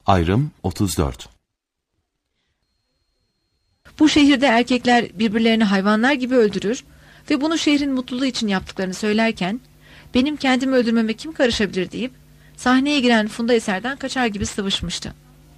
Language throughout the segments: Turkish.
Ayrım 34. Bu şehirde erkekler birbirlerini hayvanlar gibi öldürür ve bunu şehrin mutluluğu için yaptıklarını söylerken benim kendimi öldürmeme kim karışabilir deyip sahneye giren Funda Eser'den kaçar gibi sıvışmıştı.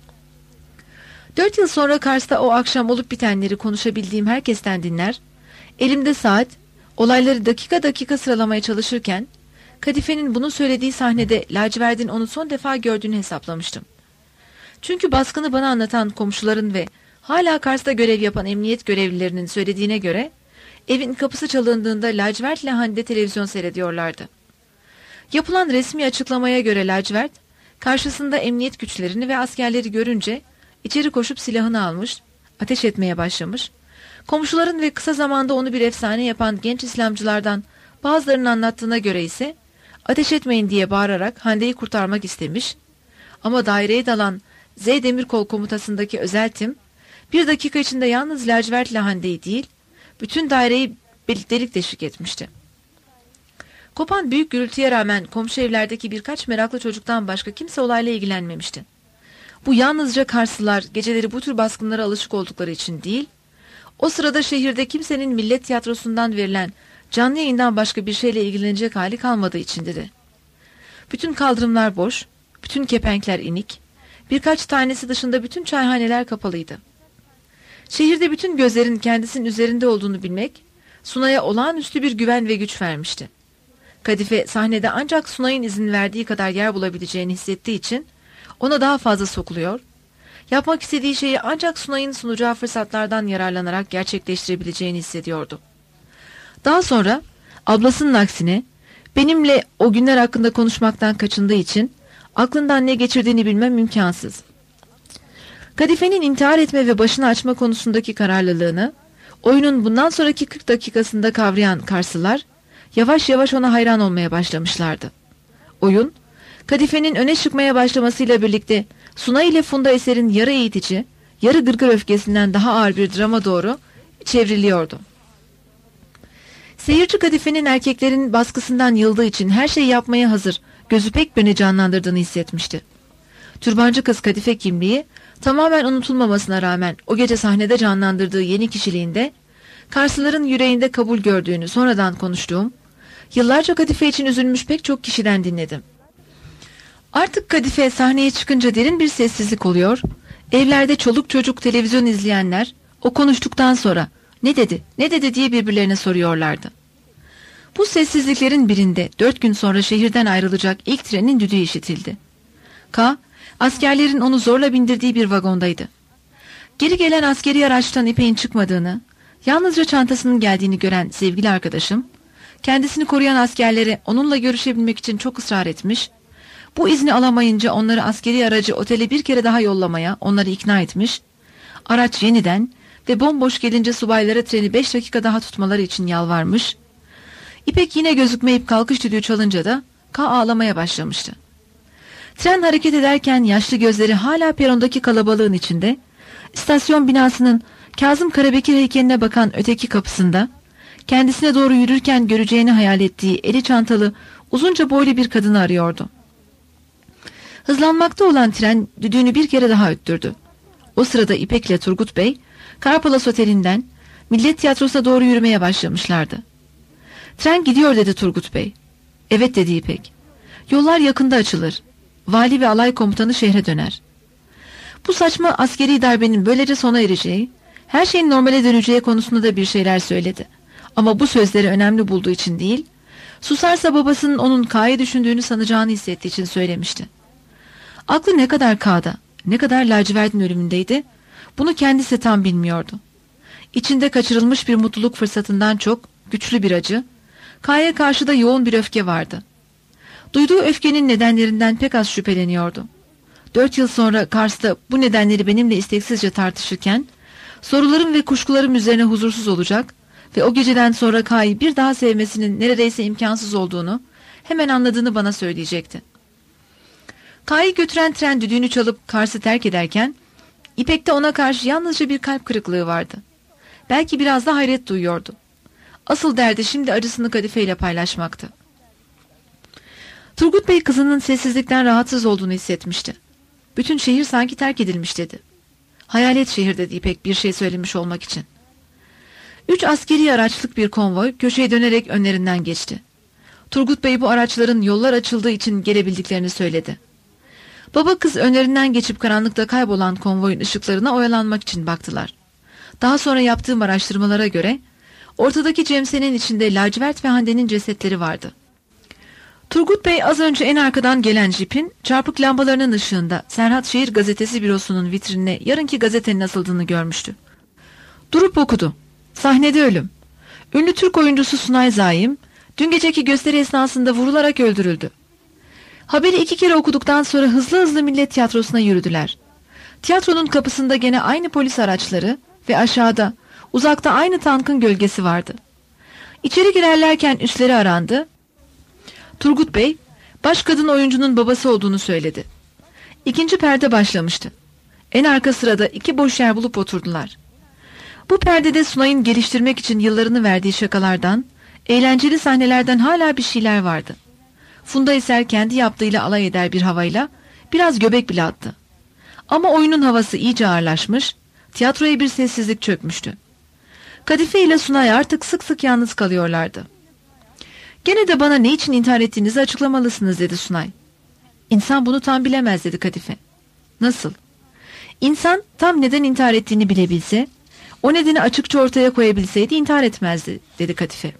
4 yıl sonra Kars'ta o akşam olup bitenleri konuşabildiğim herkesten dinler, elimde saat, olayları dakika dakika sıralamaya çalışırken Kadife'nin bunu söylediği sahnede lacivertin onu son defa gördüğünü hesaplamıştım. Çünkü baskını bana anlatan komşuların ve hala Kars'ta görev yapan emniyet görevlilerinin söylediğine göre evin kapısı çalındığında lacivertle Hande televizyon seyrediyorlardı. Yapılan resmi açıklamaya göre lacivert karşısında emniyet güçlerini ve askerleri görünce içeri koşup silahını almış, ateş etmeye başlamış. Komşuların ve kısa zamanda onu bir efsane yapan genç İslamcılardan bazılarının anlattığına göre ise ateş etmeyin diye bağırarak Hande'yi kurtarmak istemiş. Ama daireye dalan Z Demirkol komutasındaki özel tim bir dakika içinde yalnız lacivertle Hande'yi değil, bütün daireyi delik deşik etmişti. Kopan büyük gürültüye rağmen komşu evlerdeki birkaç meraklı çocuktan başka kimse olayla ilgilenmemişti. Bu yalnızca Karslılar geceleri bu tür baskınlara alışık oldukları için değil, o sırada şehirde kimsenin millet tiyatrosundan verilen canlı yayından başka bir şeyle ilgilenecek hali kalmadığı içindir. Bütün kaldırımlar boş, bütün kepenkler inik, birkaç tanesi dışında bütün çayhaneler kapalıydı. Şehirde bütün gözlerin kendisinin üzerinde olduğunu bilmek, Sunay'a olağanüstü bir güven ve güç vermişti. Kadife sahnede ancak Sunay'ın izin verdiği kadar yer bulabileceğini hissettiği için ona daha fazla sokuluyor, yapmak istediği şeyi ancak Sunay'ın sunacağı fırsatlardan yararlanarak gerçekleştirebileceğini hissediyordu. Daha sonra ablasının aksine benimle o günler hakkında konuşmaktan kaçındığı için aklından ne geçirdiğini bilmem imkansız. Kadife'nin intihar etme ve başını açma konusundaki kararlılığını oyunun bundan sonraki 40 dakikasında kavrayan Karslılar yavaş yavaş ona hayran olmaya başlamışlardı. Oyun, Kadife'nin öne çıkmaya başlamasıyla birlikte Sunay ile Funda Eser'in yarı eğitici, yarı gırgır öfkesinden daha ağır bir drama doğru çevriliyordu. Seyirci Kadife'nin erkeklerin baskısından yıldığı için her şeyi yapmaya hazır, gözü pek beni canlandırdığını hissetmişti. Türbancı kız Kadife kimliği tamamen unutulmamasına rağmen o gece sahnede canlandırdığı yeni kişiliğinde Karslıların yüreğinde kabul gördüğünü sonradan konuştuğum, yıllarca Kadife için üzülmüş pek çok kişiden dinledim. Artık Kadife sahneye çıkınca derin bir sessizlik oluyor, evlerde çoluk çocuk televizyon izleyenler o konuştuktan sonra ne dedi diye birbirlerine soruyorlardı. Bu sessizliklerin birinde 4 gün sonra şehirden ayrılacak ilk trenin düdüğü işitildi. Askerlerin onu zorla bindirdiği bir vagondaydı. Geri gelen askeri araçtan İpek'in çıkmadığını, yalnızca çantasının geldiğini gören sevgili arkadaşım, kendisini koruyan askerlere onunla görüşebilmek için çok ısrar etmiş, bu izni alamayınca onları askeri aracı otele bir kere daha yollamaya onları ikna etmiş, araç yeniden ve bomboş gelince subaylara treni 5 dakika daha tutmaları için yalvarmış, İpek yine gözükmeyip kalkış düdüğü çalınca da ağlamaya başlamıştı. Tren hareket ederken yaşlı gözleri hala perondaki kalabalığın içinde, istasyon binasının Kazım Karabekir heykeline bakan öteki kapısında, kendisine doğru yürürken göreceğini hayal ettiği eli çantalı, uzunca boylu bir kadını arıyordu. Hızlanmakta olan tren düdüğünü bir kere daha öttürdü. O sırada İpek ile Turgut Bey, Karpalas Oteli'nden Millet Tiyatrosu'na doğru yürümeye başlamışlardı. Tren gidiyor dedi Turgut Bey. Evet dedi İpek. Yollar yakında açılır. Vali ve alay komutanı şehre döner. Bu saçma askeri darbenin böylece sona ereceği, her şeyin normale döneceği konusunda da bir şeyler söyledi. Ama bu sözleri önemli bulduğu için değil, susarsa babasının onun K'yı düşündüğünü sanacağını hissettiği için söylemişti. Aklı ne kadar K'da, ne kadar lacivertin ölümündeydi, bunu kendisi tam bilmiyordu. İçinde kaçırılmış bir mutluluk fırsatından çok güçlü bir acı, K'ya karşı da yoğun bir öfke vardı. Duyduğu öfkenin nedenlerinden pek az şüpheleniyordu. 4 yıl sonra Kars'ta bu nedenleri benimle isteksizce tartışırken, sorularım ve kuşkularım üzerine huzursuz olacak ve o geceden sonra K'yı bir daha sevmesinin neredeyse imkansız olduğunu hemen anladığını bana söyleyecekti. K'yı götüren tren düdüğünü çalıp Kars'ı terk ederken, İpek'te ona karşı yalnızca bir kalp kırıklığı vardı. Belki biraz da hayret duyuyordu. Asıl derdi şimdi acısını Kadife ile paylaşmaktı. Turgut Bey kızının sessizlikten rahatsız olduğunu hissetmişti. Bütün şehir sanki terk edilmiş dedi. Hayalet şehir dedi İpek bir şey söylemiş olmak için. 3 askeri araçlık bir konvoy köşeye dönerek önlerinden geçti. Turgut Bey bu araçların yollar açıldığı için gelebildiklerini söyledi. Baba kız önlerinden geçip karanlıkta kaybolan konvoyun ışıklarına oyalanmak için baktılar. Daha sonra yaptığım araştırmalara göre ortadaki cemsenin içinde Lacivert ve Hande'nin cesetleri vardı. Turgut Bey az önce en arkadan gelen jipin çarpık lambalarının ışığında Serhat Şehir Gazetesi bürosunun vitrinine yarınki gazetenin asıldığını görmüştü. Durup okudu. Sahnede ölüm. Ünlü Türk oyuncusu Sunay Zaim dün geceki gösteri esnasında vurularak öldürüldü. Haberi 2 kere okuduktan sonra hızlı hızlı Millet Tiyatrosu'na yürüdüler. Tiyatronun kapısında gene aynı polis araçları ve aşağıda, uzakta aynı tankın gölgesi vardı. İçeri girerlerken üstleri arandı. Turgut Bey, baş kadın oyuncunun babası olduğunu söyledi. 2. perde başlamıştı. En arka sırada 2 boş yer bulup oturdular. Bu perdede Sunay'ın geliştirmek için yıllarını verdiği şakalardan, eğlenceli sahnelerden hala bir şeyler vardı. Funda Eser kendi yaptığıyla alay eder bir havayla biraz göbek bile attı. Ama oyunun havası iyice ağırlaşmış, tiyatroya bir sessizlik çökmüştü. Kadife ile Sunay artık sık sık yalnız kalıyorlardı. Gene de bana ne için intihar ettiğinizi açıklamalısınız dedi Sunay. İnsan bunu tam bilemez dedi Kadife. Nasıl? İnsan tam neden intihar ettiğini bilebilse, o nedeni açıkça ortaya koyabilseydi intihar etmezdi dedi Kadife.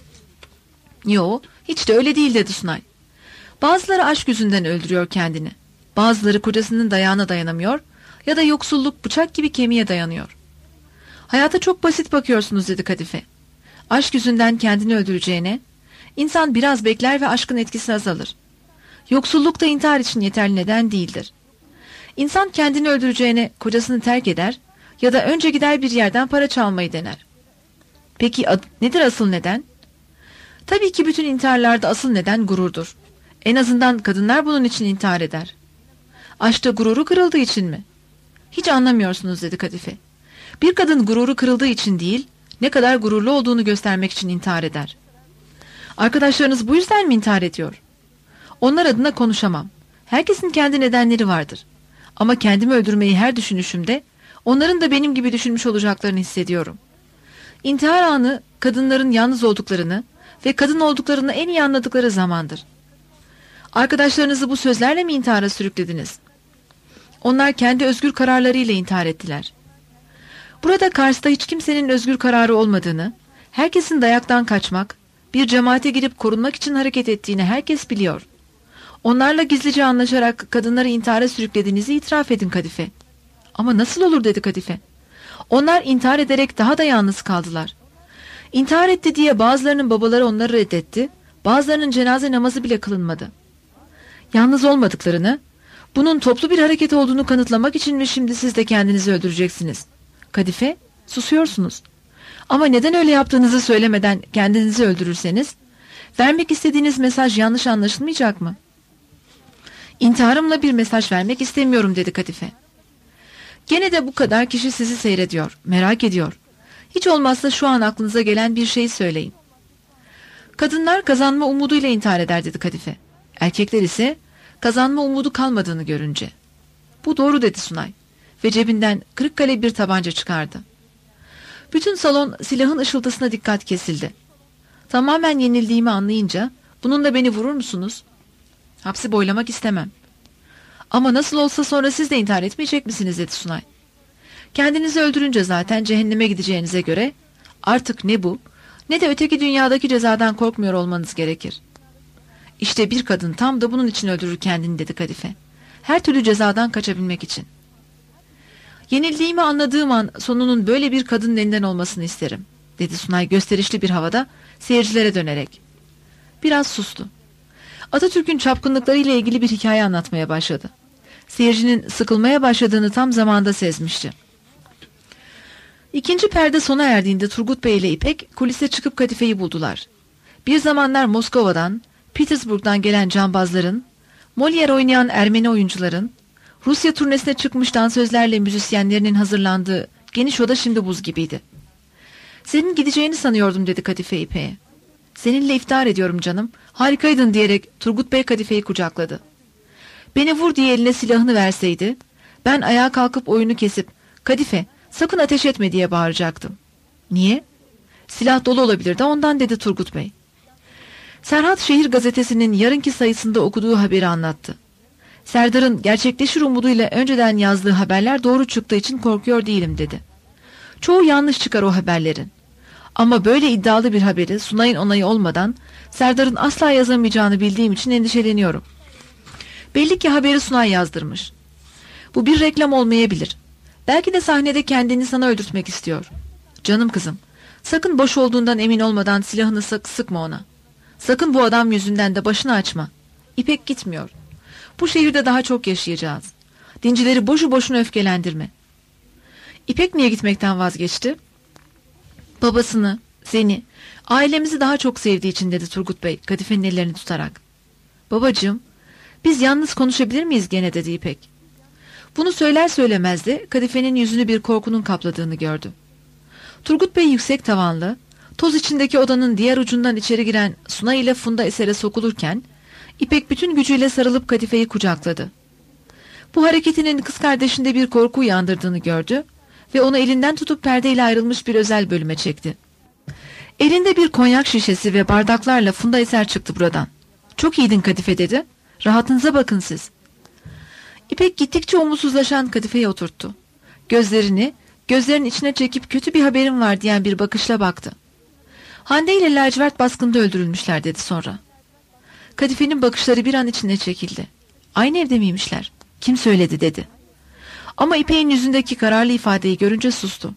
Yo, hiç de öyle değil dedi Sunay. Bazıları aşk yüzünden öldürüyor kendini. Bazıları kocasının dayağına dayanamıyor ya da yoksulluk bıçak gibi kemiğe dayanıyor. Hayata çok basit bakıyorsunuz dedi Kadife. Aşk yüzünden kendini öldüreceğine, insan biraz bekler ve aşkın etkisi azalır. Yoksulluk da intihar için yeterli neden değildir. İnsan kendini öldüreceğine kocasını terk eder ya da önce gider bir yerden para çalmayı dener. Peki nedir asıl neden? Tabii ki bütün intiharlarda asıl neden gururdur. En azından kadınlar bunun için intihar eder. Aşkta gururu kırıldığı için mi? Hiç anlamıyorsunuz dedi Kadife. Bir kadın gururu kırıldığı için değil, ne kadar gururlu olduğunu göstermek için intihar eder. Arkadaşlarınız bu yüzden mi intihar ediyor? Onlar adına konuşamam. Herkesin kendi nedenleri vardır. Ama kendimi öldürmeyi her düşünüşümde, onların da benim gibi düşünmüş olacaklarını hissediyorum. İntihar anı, kadınların yalnız olduklarını ve kadın olduklarını en iyi anladıkları zamandır. Arkadaşlarınızı bu sözlerle mi intihara sürüklediniz? Onlar kendi özgür kararlarıyla intihar ettiler. Burada Kars'ta hiç kimsenin özgür kararı olmadığını, herkesin dayaktan kaçmak, bir cemaate girip korunmak için hareket ettiğini herkes biliyor. Onlarla gizlice anlaşarak kadınları intihara sürüklediğinizi itiraf edin Kadife. Ama nasıl olur dedi Kadife. Onlar intihar ederek daha da yalnız kaldılar. İntihar etti diye bazılarının babaları onları reddetti, bazılarının cenaze namazı bile kılınmadı. Yalnız olmadıklarını, bunun toplu bir hareket olduğunu kanıtlamak için mi şimdi siz de kendinizi öldüreceksiniz? Kadife, susuyorsunuz. Ama neden öyle yaptığınızı söylemeden kendinizi öldürürseniz, vermek istediğiniz mesaj yanlış anlaşılmayacak mı? İntiharımla bir mesaj vermek istemiyorum dedi Kadife. Gene de bu kadar kişi sizi seyrediyor, merak ediyor. Hiç olmazsa şu an aklınıza gelen bir şey söyleyin. Kadınlar kazanma umuduyla intihar eder dedi Kadife. Erkekler ise kazanma umudu kalmadığını görünce. Bu doğru dedi Sunay ve cebinden Kırıkkale bir tabanca çıkardı. Bütün salon silahın ışıltısına dikkat kesildi. Tamamen yenildiğimi anlayınca bununla beni vurur musunuz? Hapsi boylamak istemem. Ama nasıl olsa sonra siz de intihar etmeyecek misiniz dedi Sunay. Kendinizi öldürünce zaten cehenneme gideceğinize göre artık ne bu ne de öteki dünyadaki cezadan korkmuyor olmanız gerekir. İşte bir kadın tam da bunun için öldürür kendini dedi Kadife. Her türlü cezadan kaçabilmek için. Yenildiğimi anladığım an sonunun böyle bir kadının elinden olmasını isterim dedi Sunay gösterişli bir havada seyircilere dönerek. Biraz sustu. Atatürk'ün çapkınlıkları ile ilgili bir hikaye anlatmaya başladı. Seyircinin sıkılmaya başladığını tam zamanda sezmişti. 2. perde sona erdiğinde Turgut Bey ile İpek kulise çıkıp Kadife'yi buldular. Bir zamanlar Moskova'dan, Petersburg'dan gelen cambazların, Molière oynayan Ermeni oyuncuların, Rusya turnesine çıkmış dansözlerle müzisyenlerinin hazırlandığı geniş oda şimdi buz gibiydi. Senin gideceğini sanıyordum dedi Kadife İpek'e. Seninle iftihar ediyorum canım, harikaydın diyerek Turgut Bey Kadife'yi kucakladı. Beni vur diye eline silahını verseydi, Ben ayağa kalkıp oyunu kesip "Kadife, sakın ateş etme" diye bağıracaktım. Niye? Silah dolu olabilir de ondan, dedi Turgut Bey. Serhat Şehir Gazetesi'nin yarınki sayısında okuduğu haberi anlattı. Serdar'ın gerçekleşir umuduyla önceden yazdığı haberler doğru çıktığı için korkuyor değilim, dedi. Çoğu yanlış çıkar o haberlerin. Ama böyle iddialı bir haberi Sunay'ın onayı olmadan Serdar'ın asla yazamayacağını bildiğim için endişeleniyorum. Belli ki haberi Sunay yazdırmış. Bu bir reklam olmayabilir. Belki de sahnede kendini sana öldürtmek istiyor. Canım kızım, sakın boş olduğundan emin olmadan silahını sıkma ona. Sakın bu adam yüzünden de başını açma. İpek gitmiyor. Bu şehirde daha çok yaşayacağız. Dincileri boşu boşuna öfkelendirme. İpek niye gitmekten vazgeçti? Babasını, seni, ailemizi daha çok sevdiği için, dedi Turgut Bey Kadife'nin ellerini tutarak. Babacığım, biz yalnız konuşabilir miyiz gene, dedi İpek. Bunu söyler söylemez de Kadife'nin yüzünü bir korkunun kapladığını gördü. Turgut Bey yüksek tavanlı, toz içindeki odanın diğer ucundan içeri giren Sunay ile Funda Eser'e sokulurken İpek bütün gücüyle sarılıp Kadife'yi kucakladı. Bu hareketinin kız kardeşinde bir korku uyandırdığını gördü ve onu elinden tutup perdeyle ayrılmış bir özel bölüme çekti. Elinde bir konyak şişesi ve bardaklarla Funda Eser çıktı buradan. "Çok iyiydin Kadife," dedi. "Rahatınıza bakın siz." İpek gittikçe umutsuzlaşan Kadife'ye oturttu. Gözlerinin içine çekip "Kötü bir haberim var" diyen bir bakışla baktı. "Hande ile Lacivert baskında öldürülmüşler," dedi sonra. Kadife'nin bakışları bir an içine çekildi. "Aynı evde miymişler? Kim söyledi?" dedi. Ama İpek'in yüzündeki kararlı ifadeyi görünce sustu.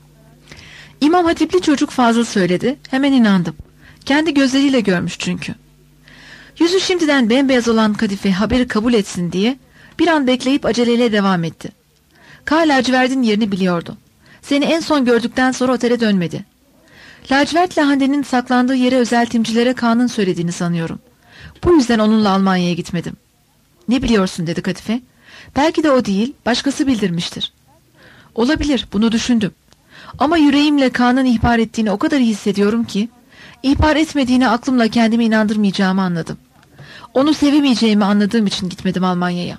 "İmam Hatipli çocuk Fazıl söyledi. Hemen inandım. Kendi gözleriyle görmüş çünkü." Yüzü şimdiden bembeyaz olan Kadife haberi kabul etsin diye bir an bekleyip aceleyle devam etti. "K. Lacivert'in yerini biliyordu. Seni en son gördükten sonra otele dönmedi. Lacivert'le Hande'nin saklandığı yere özel timcilere K'nın söylediğini sanıyorum. Bu yüzden onunla Almanya'ya gitmedim." "Ne biliyorsun?" dedi Kadife. "Belki de o değil, başkası bildirmiştir." "Olabilir, bunu düşündüm. Ama yüreğimle K'nın ihbar ettiğini o kadar iyi hissediyorum ki, ihbar etmediğine aklımla kendimi inandırmayacağımı anladım. Onu sevemeyeceğimi anladığım için gitmedim Almanya'ya."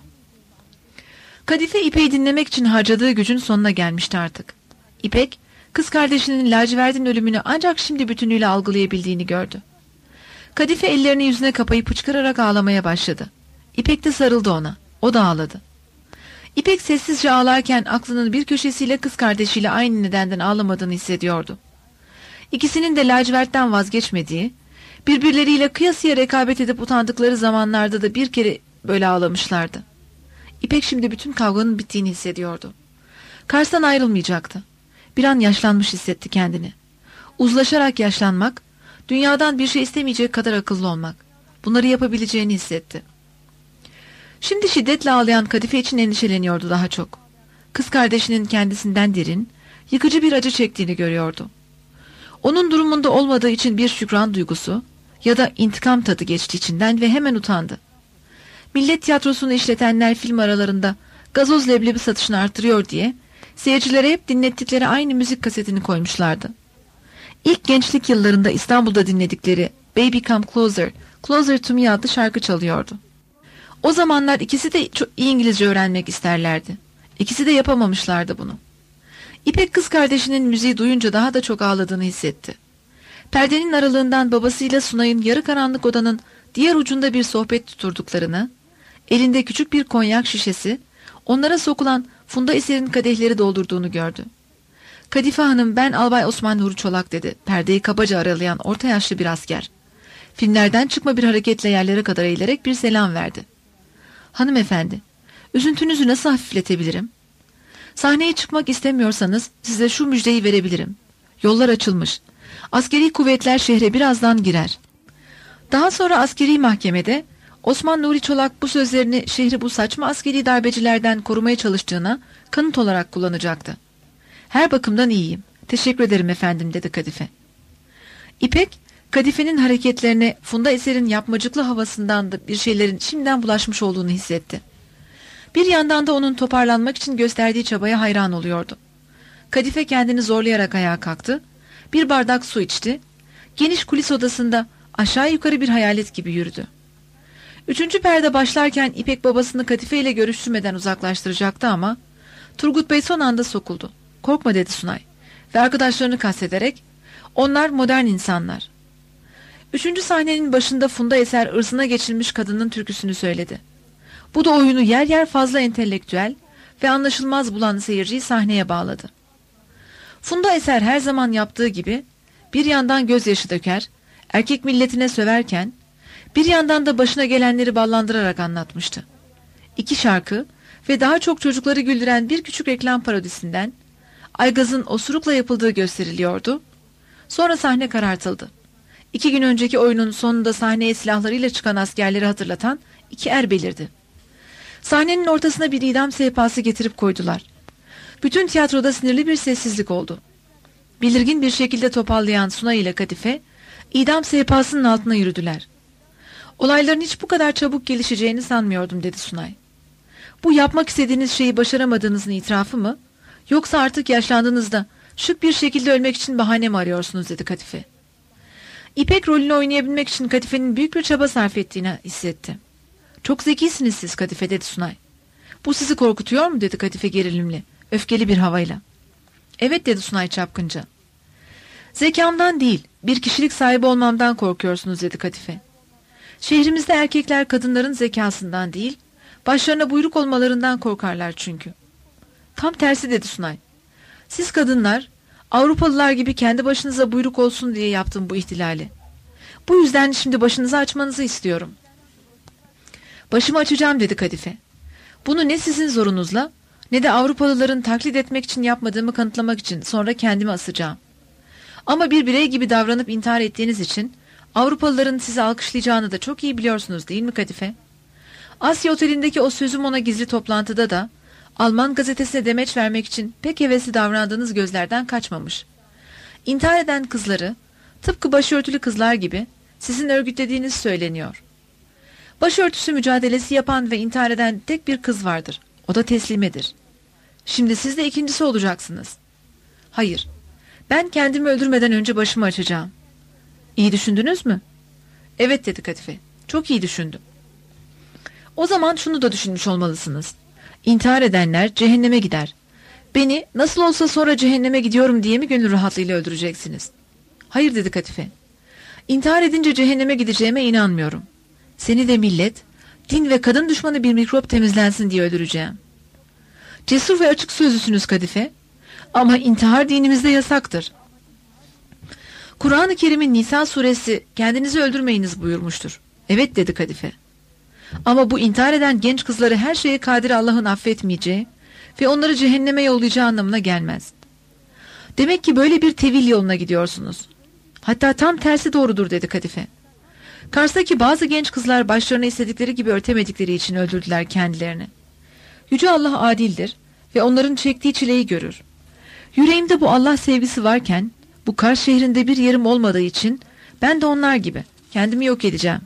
Kadife İpek'i dinlemek için harcadığı gücün sonuna gelmişti artık. İpek, kız kardeşinin Lacivert'in ölümünü ancak şimdi bütünüyle algılayabildiğini gördü. Kadife ellerini yüzüne kapayıp hıçkırarak ağlamaya başladı. İpek de sarıldı ona. O da ağladı. İpek sessizce ağlarken aklının bir köşesiyle kız kardeşiyle aynı nedenden ağlamadığını hissediyordu. İkisinin de lacivertten vazgeçmediği, birbirleriyle kıyasıya rekabet edip utandıkları zamanlarda da bir kere böyle ağlamışlardı. İpek şimdi bütün kavganın bittiğini hissediyordu. Kars'tan ayrılmayacaktı. Bir an yaşlanmış hissetti kendini. Uzlaşarak yaşlanmak, dünyadan bir şey istemeyecek kadar akıllı olmak. Bunları yapabileceğini hissetti. Şimdi şiddetle ağlayan Kadife için endişeleniyordu daha çok. Kız kardeşinin kendisinden derin, yıkıcı bir acı çektiğini görüyordu. Onun durumunda olmadığı için bir şükran duygusu ya da intikam tadı geçti içinden ve hemen utandı. Millet tiyatrosunu işletenler film aralarında gazoz leblebi satışını artırıyor diye seyircilere hep dinlettikleri aynı müzik kasetini koymuşlardı. İlk gençlik yıllarında İstanbul'da dinledikleri "Baby Come Closer, Closer to Me" adlı şarkı çalıyordu. O zamanlar ikisi de çok iyi İngilizce öğrenmek isterlerdi. İkisi de yapamamışlardı bunu. İpek kız kardeşinin müziği duyunca daha da çok ağladığını hissetti. Perdenin aralığından babasıyla Sunay'ın yarı karanlık odanın diğer ucunda bir sohbet tuturduklarını, elinde küçük bir konyak şişesi, onlara sokulan Funda Eser'in kadehleri doldurduğunu gördü. "Kadife Hanım, ben Albay Osman Nuri Çolak," dedi perdeyi kabaca aralayan orta yaşlı bir asker. Filmlerden çıkma bir hareketle yerlere kadar eğilerek bir selam verdi. "Hanımefendi, üzüntünüzü nasıl hafifletebilirim? Sahneye çıkmak istemiyorsanız size şu müjdeyi verebilirim. Yollar açılmış. Askeri kuvvetler şehre birazdan girer." Daha sonra askeri mahkemede Osman Nuri Çolak bu sözlerini şehri bu saçma askeri darbecilerden korumaya çalıştığına kanıt olarak kullanacaktı. "Her bakımdan iyiyim. Teşekkür ederim efendim," dedi Kadife. İpek, Kadife'nin hareketlerine Funda Eser'in yapmacıklı havasından da bir şeylerin şimdiden bulaşmış olduğunu hissetti. Bir yandan da onun toparlanmak için gösterdiği çabaya hayran oluyordu. Kadife kendini zorlayarak ayağa kalktı, bir bardak su içti, geniş kulis odasında aşağı yukarı bir hayalet gibi yürüdü. Üçüncü perde başlarken İpek babasını Kadife ile görüştürmeden uzaklaştıracaktı ama Turgut Bey son anda sokuldu. "Korkma," dedi Sunay ve arkadaşlarını kastederek, "Onlar modern insanlar." Üçüncü sahnenin başında Funda Eser ırzına geçilmiş kadının türküsünü söyledi. Bu da oyunu yer yer fazla entelektüel ve anlaşılmaz bulan seyirciyi sahneye bağladı. Funda Eser her zaman yaptığı gibi bir yandan gözyaşı döker, erkek milletine söverken bir yandan da başına gelenleri ballandırarak anlatmıştı. 2 şarkı ve daha çok çocukları güldüren bir küçük reklam parodisinden Aygaz'ın osurukla yapıldığı gösteriliyordu. Sonra sahne karartıldı. 2 gün önceki oyunun sonunda sahneye silahlarıyla çıkan askerleri hatırlatan 2 er belirdi. Sahnenin ortasına bir idam sehpası getirip koydular. Bütün tiyatroda sinirli bir sessizlik oldu. Belirgin bir şekilde topallayan Sunay ile Kadife, idam sehpasının altına yürüdüler. "Olayların hiç bu kadar çabuk gelişeceğini sanmıyordum," dedi Sunay. "Bu yapmak istediğiniz şeyi başaramadığınızın itirafı mı? Yoksa artık yaşlandığınızda şık bir şekilde ölmek için bahane mi arıyorsunuz?" dedi Kadife. İpek rolünü oynayabilmek için Kadife'nin büyük bir çaba sarf ettiğini hissetti. "Çok zekisiniz siz Kadife," dedi Sunay. "Bu sizi korkutuyor mu?" dedi Kadife gerilimli, öfkeli bir havayla. "Evet," dedi Sunay çapkınca. "Zekamdan değil, bir kişilik sahibi olmamdan korkuyorsunuz," dedi Kadife. "Şehrimizde erkekler kadınların zekasından değil, başlarına buyruk olmalarından korkarlar çünkü." "Tam tersi," dedi Sunay. "Siz kadınlar, Avrupalılar gibi kendi başınıza buyruk olsun diye yaptım bu ihtilali. Bu yüzden şimdi başınızı açmanızı istiyorum." "Başımı açacağım," dedi Kadife. "Bunu ne sizin zorunuzla ne de Avrupalıların taklit etmek için yapmadığımı kanıtlamak için sonra kendimi asacağım. Ama bir birey gibi davranıp intihar ettiğiniz için Avrupalıların sizi alkışlayacağını da çok iyi biliyorsunuz değil mi Kadife? Asya Oteli'ndeki o sözüm ona gizli toplantıda da Alman gazetesine demeç vermek için pek hevesli davrandığınız gözlerden kaçmamış. İntihar eden kızları tıpkı başörtülü kızlar gibi sizin örgütlediğiniz söyleniyor. Başörtüsü mücadelesi yapan ve intihar eden tek bir kız vardır. O da Teslime'dir. Şimdi siz de ikincisi olacaksınız." "Hayır, ben kendimi öldürmeden önce başımı açacağım." "İyi düşündünüz mü?" "Evet," dedi Kadife. "Çok iyi düşündüm." "O zaman şunu da düşünmüş olmalısınız. İntihar edenler cehenneme gider. Beni nasıl olsa sonra cehenneme gidiyorum diye mi gönül rahatlığıyla öldüreceksiniz?" "Hayır," dedi Kadife. "İntihar edince cehenneme gideceğime inanmıyorum. Seni de millet, din ve kadın düşmanı bir mikrop temizlensin diye öldüreceğim." "Cesur ve açık sözlüsünüz Kadife. Ama intihar dinimizde yasaktır." "Kur'an-ı Kerim'in Nisa suresi kendinizi öldürmeyiniz buyurmuştur." "Evet," dedi Kadife. "Ama bu intihar eden genç kızları her şeye kadir Allah'ın affetmeyeceği ve onları cehenneme yollayacağı anlamına gelmez." "Demek ki böyle bir tevil yoluna gidiyorsunuz." "Hatta tam tersi doğrudur," dedi Kadife. "Kars'taki bazı genç kızlar başlarına istedikleri gibi örtemedikleri için öldürdüler kendilerini. Yüce Allah adildir ve onların çektiği çileyi görür. Yüreğimde bu Allah sevgisi varken bu Kars şehrinde bir yerim olmadığı için ben de onlar gibi kendimi yok edeceğim.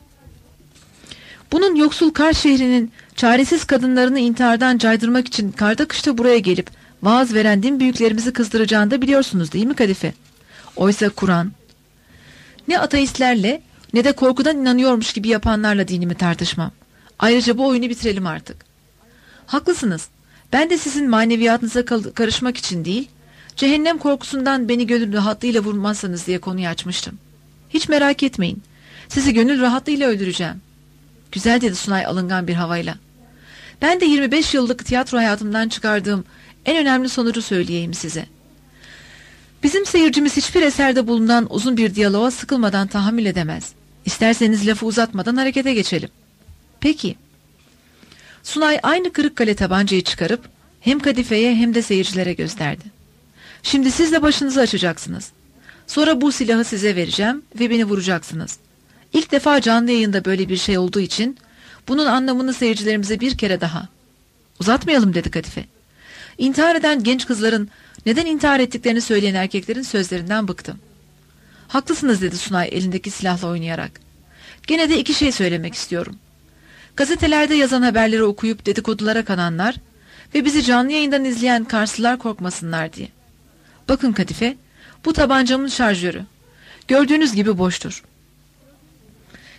Bunun yoksul Kars şehrinin çaresiz kadınlarını intihardan caydırmak için karda kışta buraya gelip vaaz veren din büyüklerimizi kızdıracağını da biliyorsunuz değil mi Kadife? Oysa Kur'an, ne ateistlerle ne de korkudan inanıyormuş gibi yapanlarla dinimi tartışmam. Ayrıca bu oyunu bitirelim artık." "Haklısınız. Ben de sizin maneviyatınıza karışmak için değil, cehennem korkusundan beni gönül rahatlığıyla vurmazsanız diye konuyu açmıştım. Hiç merak etmeyin. Sizi gönül rahatlığıyla öldüreceğim." "Güzel," dedi Sunay alıngan bir havayla. "Ben de 25 yıllık tiyatro hayatımdan çıkardığım en önemli sonucu söyleyeyim size. Bizim seyircimiz hiçbir eserde bulunan uzun bir diyaloğa sıkılmadan tahammül edemez. İsterseniz lafı uzatmadan harekete geçelim." "Peki." Sunay aynı Kırıkkale tabancayı çıkarıp hem Kadife'ye hem de seyircilere gösterdi. "Şimdi siz de başınızı açacaksınız. Sonra bu silahı size vereceğim ve beni vuracaksınız. İlk defa canlı yayında böyle bir şey olduğu için bunun anlamını seyircilerimize bir kere daha." "Uzatmayalım," dedi Kadife. "İntihar eden genç kızların neden intihar ettiklerini söyleyen erkeklerin sözlerinden bıktım." "Haklısınız," dedi Sunay elindeki silahla oynayarak. "Gene de 2 şey söylemek istiyorum. Gazetelerde yazan haberleri okuyup dedikodulara kananlar ve bizi canlı yayından izleyen Karslılar korkmasınlar diye. Bakın Kadife, bu tabancamın şarjörü. Gördüğünüz gibi boştur.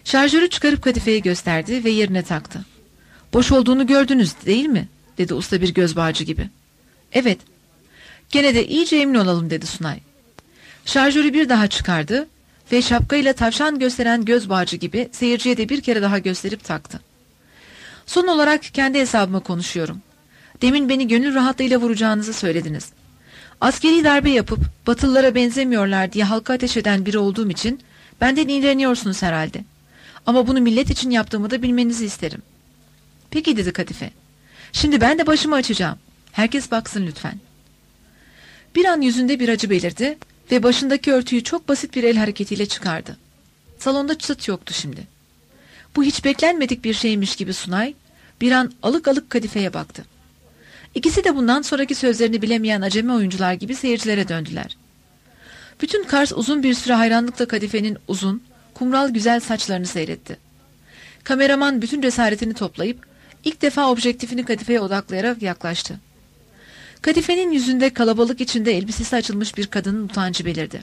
Şarjörü çıkarıp kadifeye gösterdi ve yerine taktı. Boş olduğunu gördünüz değil mi? Dedi usta bir göz bağcı gibi. Evet. Gene de iyice emin olalım dedi Sunay. Şarjörü bir daha çıkardı ve şapkayla tavşan gösteren göz bağcı gibi seyirciye de bir kere daha gösterip taktı. Son olarak kendi hesabıma konuşuyorum. Demin beni gönül rahatlığıyla vuracağınızı söylediniz. Askeri darbe yapıp Batılılara benzemiyorlar diye halka ateş eden biri olduğum için benden iğreniyorsunuz herhalde. Ama bunu millet için yaptığımı da bilmenizi isterim. Peki dedi kadife. Şimdi ben de başımı açacağım. Herkes baksın lütfen. Bir an yüzünde bir acı belirdi ve başındaki örtüyü çok basit bir el hareketiyle çıkardı. Salonda çıt yoktu şimdi. Bu hiç beklenmedik bir şeymiş gibi Sunay bir an alık alık kadifeye baktı. İkisi de bundan sonraki sözlerini bilemeyen acemi oyuncular gibi seyircilere döndüler. Bütün Kars uzun bir süre hayranlıkla kadifenin uzun, kumral güzel saçlarını seyretti. Kameraman bütün cesaretini toplayıp ilk defa objektifini kadifeye odaklayarak yaklaştı. Kadifenin yüzünde kalabalık içinde elbisesi açılmış bir kadının utancı belirdi.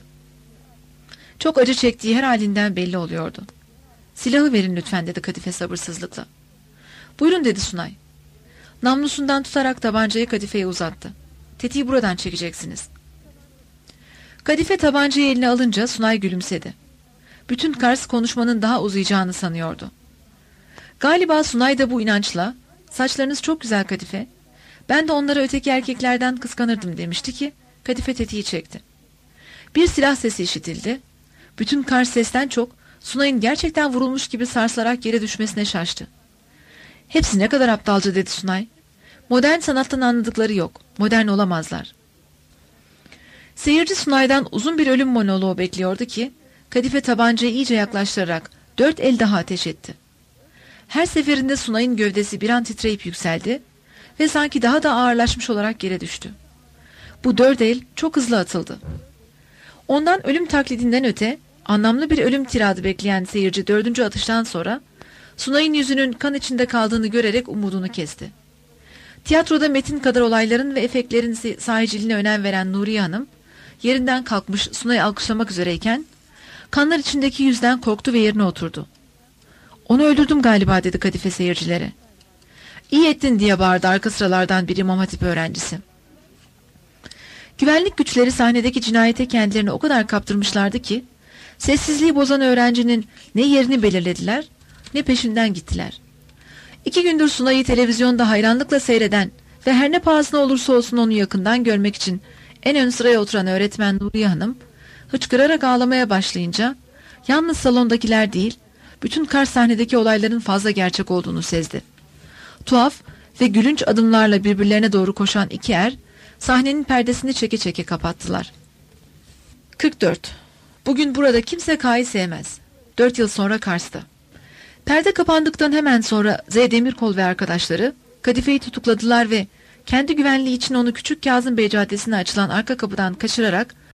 Çok acı çektiği her halinden belli oluyordu. Silahı verin lütfen dedi kadife sabırsızlıkla. Buyurun dedi Sunay. Namlusundan tutarak tabancayı kadifeye uzattı. Tetiği buradan çekeceksiniz. Kadife tabancayı eline alınca Sunay gülümsedi. Bütün Kars konuşmanın daha uzayacağını sanıyordu. Galiba Sunay da bu inançla saçlarınız çok güzel kadife. Ben de onları öteki erkeklerden kıskanırdım demişti ki kadife tetiği çekti. Bir silah sesi işitildi. Bütün Kars sesten çok Sunay'ın gerçekten vurulmuş gibi sarsılarak yere düşmesine şaştı. Hepsi ne kadar aptalca dedi Sunay. Modern sanattan anladıkları yok. Modern olamazlar. Seyirci Sunay'dan uzun bir ölüm monoloğu bekliyordu ki kadife tabancayı iyice yaklaştırarak 4 el daha ateş etti. Her seferinde Sunay'ın gövdesi bir an titreyip yükseldi ve sanki daha da ağırlaşmış olarak yere düştü. Bu 4 el çok hızlı atıldı. Ondan ölüm taklidinden öte anlamlı bir ölüm tiradı bekleyen seyirci 4. atıştan sonra Sunay'ın yüzünün kan içinde kaldığını görerek umudunu kesti. Tiyatroda metin kadar olayların ve efektlerin sahiciliğine önem veren Nuriye Hanım yerinden kalkmış Sunay'ı alkışlamak üzereyken kanlar içindeki yüzden korktu ve yerine oturdu. Onu öldürdüm galiba dedi kadife seyircilere. İyi ettin diye bağırdı arka sıralardan bir İmam Hatip öğrencisi. Güvenlik güçleri sahnedeki cinayete kendilerini o kadar kaptırmışlardı ki sessizliği bozan öğrencinin ne yerini belirlediler ne peşinden gittiler. 2 gündür Sunay'ı televizyonda hayranlıkla seyreden ve her ne pahasına olursa olsun onu yakından görmek için en ön sıraya oturan öğretmen Nuriye Hanım hıçkırarak ağlamaya başlayınca yalnız salondakiler değil bütün Kars sahnedeki olayların fazla gerçek olduğunu sezdi. Tuhaf ve gülünç adımlarla birbirlerine doğru koşan 2 er sahnenin perdesini çeke çeke kapattılar. 44. Bugün burada kimse K'yı sevmez. 4 yıl sonra Kars'ta. Perde kapandıktan hemen sonra Z. Demirkol ve arkadaşları kadifeyi tutukladılar ve kendi güvenliği için onu Küçük Kazım Bey Caddesi'ne açılan arka kapıdan kaçırarak